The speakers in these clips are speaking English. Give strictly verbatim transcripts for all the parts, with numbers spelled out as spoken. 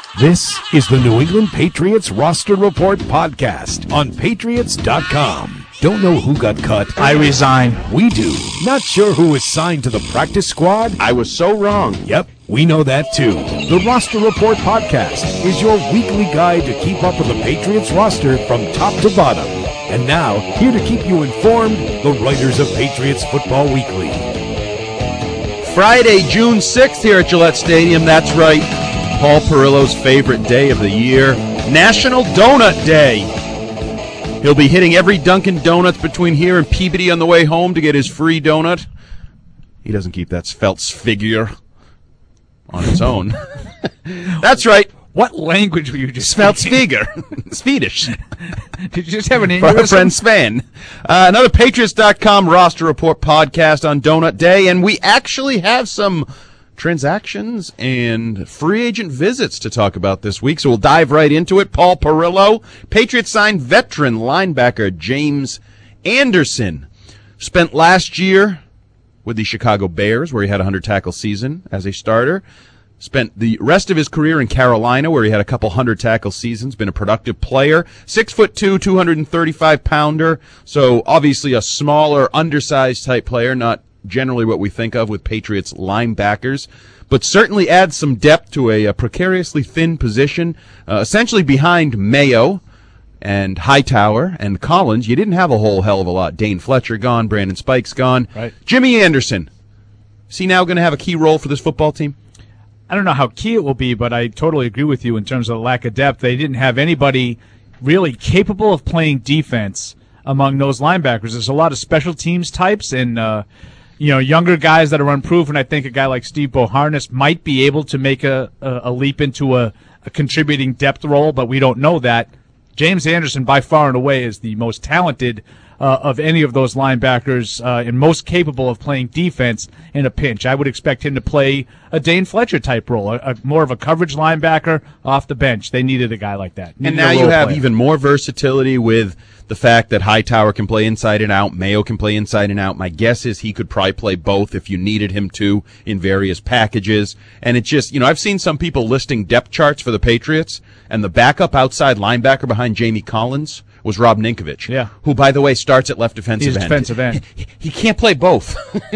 This is the New England Patriots Roster Report podcast on Patriots dot com. Don't know who got cut? I resign. We do. Not sure who was signed to the practice squad? I was so wrong. Yep, we know that too. The Roster Report podcast is your weekly guide to keep up with the Patriots roster from top to bottom. And now, here to keep you informed, the writers of Patriots Football Weekly. Friday, June sixth here at Gillette Stadium. That's right, Paul Perillo's favorite day of the year, National Donut Day. He'll be hitting every Dunkin' Donuts between here and Peabody on the way home to get his free donut. He doesn't keep that Svelts figure on its own. That's right. What language were you just Svelts speaking? figure. Swedish. Did you just have an For our English? friend Sven. Uh, another Patriots dot com roster report podcast on Donut Day, and we actually have some transactions and free agent visits to talk about this week, so we'll dive right into it. Paul Perillo, Patriots signed veteran linebacker James Anderson. Spent last year with the Chicago Bears, where he had a hundred-tackle season as a starter. Spent the rest of his career in Carolina, where he had a couple hundred-tackle seasons, been a productive player. Six foot two, two hundred thirty-five pounder, so obviously a smaller, undersized type player, not generally what we think of with Patriots linebackers, but certainly adds some depth to a, a precariously thin position, uh, essentially behind Mayo and Hightower and Collins. You didn't have a whole hell of a lot. Dane Fletcher gone, Brandon Spikes gone. Right. Jimmy Anderson, is he now going to have a key role for this football team? I don't know how key it will be, but I totally agree with you in terms of the lack of depth. They didn't have anybody really capable of playing defense among those linebackers. There's a lot of special teams types and, uh, you know, younger guys that are unproven. I think a guy like Steve Boharness might be able to make a, a, a leap into a, a contributing depth role, but we don't know that. James Anderson, by far and away, is the most talented uh, of any of those linebackers uh, and most capable of playing defense in a pinch. I would expect him to play a Dane Fletcher type role, a, a more of a coverage linebacker off the bench. They needed a guy like that. Needed and now you have player. even more versatility with the fact that Hightower can play inside and out, Mayo can play inside and out. My guess is he could probably play both if you needed him to in various packages. And it's just, you know, I've seen some people listing depth charts for the Patriots, and the backup outside linebacker behind Jamie Collins was Rob Ninkovich, yeah. who, by the way, starts at left defensive He's end. defensive end. He, he can't play both.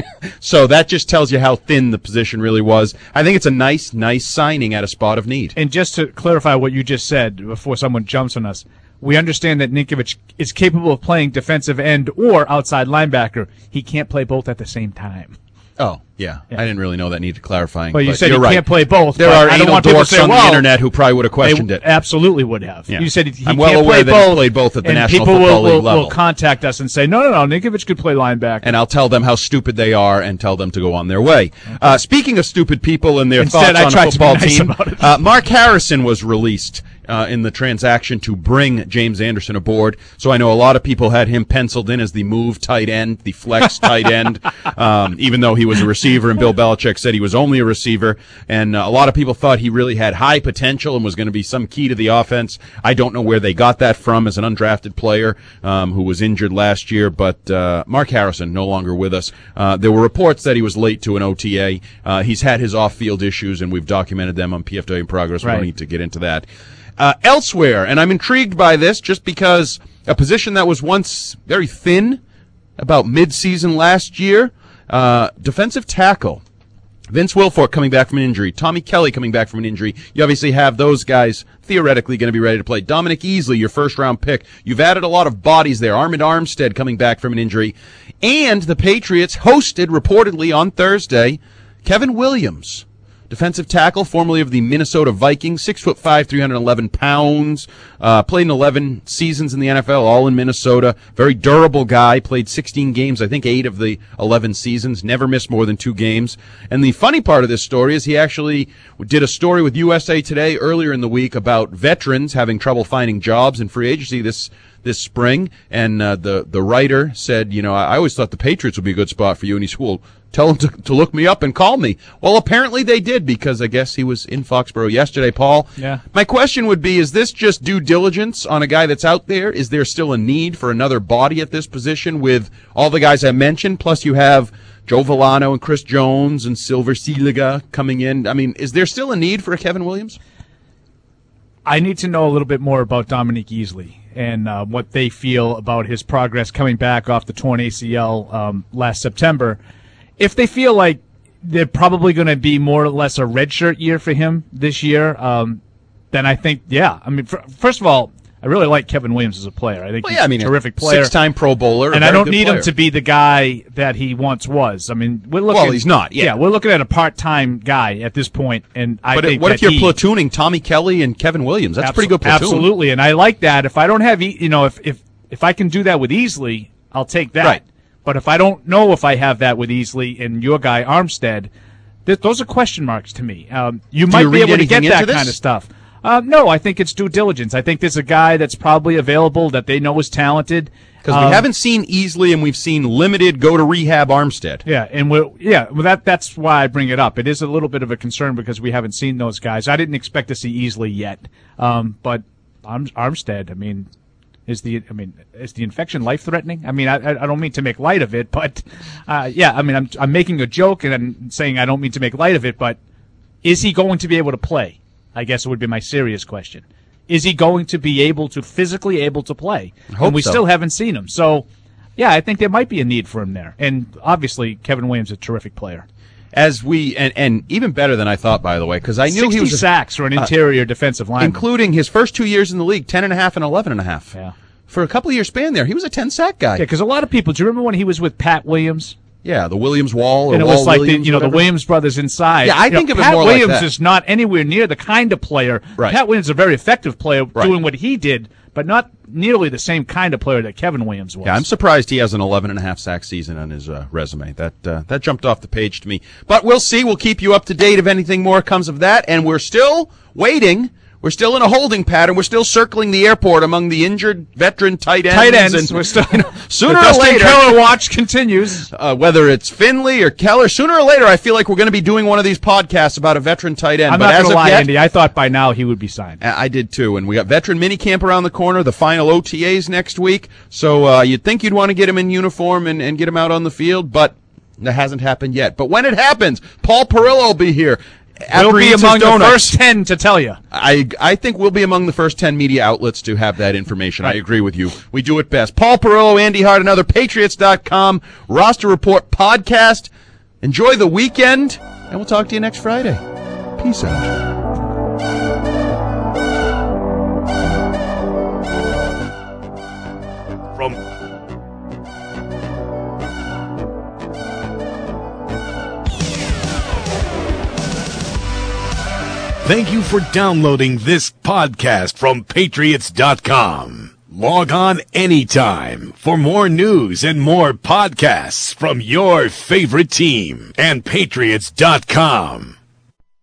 So that just tells you how thin the position really was. I think it's a nice, nice signing at a spot of need. And just to clarify what you just said before someone jumps on us, we understand that Ninkovich is capable of playing defensive end or outside linebacker. He can't play both at the same time. Oh, yeah. yeah. I didn't really know that needed clarifying. Well, you but said you're he right. can't play both. There but are I don't anal want people to dorks say, on well, the internet who probably would have questioned they it. Absolutely would have. Yeah. You said he I'm can't well aware play that both. he's played both at the and National people Football will, League will, level. will contact us and say, no, no, no, Ninkovich could play linebacker. And I'll tell them how stupid they are and tell them to go on their way. Okay. Uh, speaking of stupid people and their Instead, thoughts I on a football nice team, uh, Mark Harrison was released Uh, in the transaction to bring James Anderson aboard. So I know a lot of people had him penciled in as the move tight end, the flex tight end, um, even though he was a receiver, and Bill Belichick said he was only a receiver. And uh, a lot of people thought he really had high potential and was going to be some key to the offense. I don't know where they got that from as an undrafted player um, who was injured last year, but uh, Mark Harrison no longer with us. Uh, there were reports that he was late to an O T A. Uh, he's had his off-field issues, and we've documented them on P F W in Progress. We right. don't need to get into that. Uh, elsewhere, and I'm intrigued by this just because a position that was once very thin about mid-season last year, uh, defensive tackle. Vince Wilfork coming back from an injury. Tommy Kelly coming back from an injury. You obviously have those guys theoretically going to be ready to play. Dominic Easley, your first-round pick. You've added a lot of bodies there. Armand Armstead coming back from an injury. And the Patriots hosted, reportedly on Thursday, Kevin Williams, defensive tackle, formerly of the Minnesota Vikings, six foot five, three hundred eleven pounds, uh, played in eleven seasons in the N F L, all in Minnesota. Very durable guy, played sixteen games, I think eight of the eleven seasons, never missed more than two games. And the funny part of this story is he actually did a story with U S A Today earlier in the week about veterans having trouble finding jobs in free agency this this spring. And uh, the, the writer said, you know, I, I always thought the Patriots would be a good spot for you. And he said, well, tell them to, to look me up and call me. Well, apparently they did, because I guess he was in Foxborough yesterday, Paul. Yeah. My question would be, is this just due diligence on a guy that's out there? Is there still a need for another body at this position with all the guys I mentioned? Plus you have Joe Villano and Chris Jones and Silver Seeliga coming in. I mean, is there still a need for a Kevin Williams? I need to know a little bit more about Dominique Easley and uh, what they feel about his progress coming back off the torn A C L um, last September. If they feel like they're probably going to be more or less a redshirt year for him this year, um, then I think, yeah. I mean, for, first of all, I really like Kevin Williams as a player. I think well, he's yeah, I mean, a terrific player. Six-time Pro Bowler. And I don't need player. him to be the guy that he once was. I mean, we're looking. Well, he's not, yeah. Yeah, we're looking at a part-time guy at this point, and I but think what that if you're he, platooning Tommy Kelly and Kevin Williams? That's abso- a pretty good platoon. Absolutely, and I like that. If I don't have, you know, if if if I can do that with Easley, I'll take that. Right. But if I don't know if I have that with Easley and your guy Armstead, th- those are question marks to me. Um, you Do might you be read able to get anything that into this? kind of stuff. Uh, no, I think it's due diligence. I think there's a guy that's probably available that they know is talented. Because Um, we haven't seen Easley and we've seen limited go to rehab Armstead. Yeah, and we're, yeah, well, that that's why I bring it up. It is a little bit of a concern because we haven't seen those guys. I didn't expect to see Easley yet, um, but Arm, Armstead. I mean, is the I mean is the infection life threatening? I mean, I I don't mean to make light of it, but uh, yeah, I mean, I'm I'm making a joke and I'm saying I don't mean to make light of it, but is he going to be able to play? I guess it would be my serious question. Is he going to be able to physically able to play? I hope and we so. still haven't seen him. So, yeah, I think there might be a need for him there. And obviously, Kevin Williams is a terrific player. As we and, and even better than I thought, by the way, because I knew sixty he was a, sacks for an interior defensive lineman. including his first two years in the league, ten and a half and eleven and a half. Yeah. For a couple of year span there, he was a ten sack guy. Yeah, because a lot of people. Do you remember when he was with Pat Williams? Yeah, the Williams Wall or And it Wall was like Williams, the, you know, whatever. the Williams brothers inside. Yeah, I You think know, of it Pat more like Williams that. is not anywhere near the kind of player. Right. Pat Williams is a very effective player Right. doing what he did, but not nearly the same kind of player that Kevin Williams was. Yeah, I'm surprised he has an eleven and a half sack season on his uh, resume. That uh, that jumped off the page to me. But we'll see. We'll keep you up to date if anything more comes of that. And we're still waiting. We're still in a holding pattern. We're still circling the airport among the injured veteran tight ends. Tight ends. And, We're still you know, sooner the or Dustin later, Keller watch continues. uh, whether it's Finley or Keller, sooner or later, I feel like we're going to be doing one of these podcasts about a veteran tight end. I'm but not as going to of lie, yet, Andy. I thought by now he would be signed. I did too, and we got veteran minicamp around the corner, the final O T As next week. So uh, you'd think you'd want to get him in uniform and, and get him out on the field, but that hasn't happened yet. But when it happens, Paul Perillo will be here. After We'll he be eats his among the donuts. first ten to tell you. I I think we'll be among the first ten media outlets to have that information. I Right. agree with you. We do it best. Paul Perillo, Andy Hart, another Patriots dot com roster report podcast. Enjoy the weekend, and we'll talk to you next Friday. Peace out. From Thank you for downloading this podcast from Patriots dot com. Log on anytime for more news and more podcasts from your favorite team and Patriots dot com.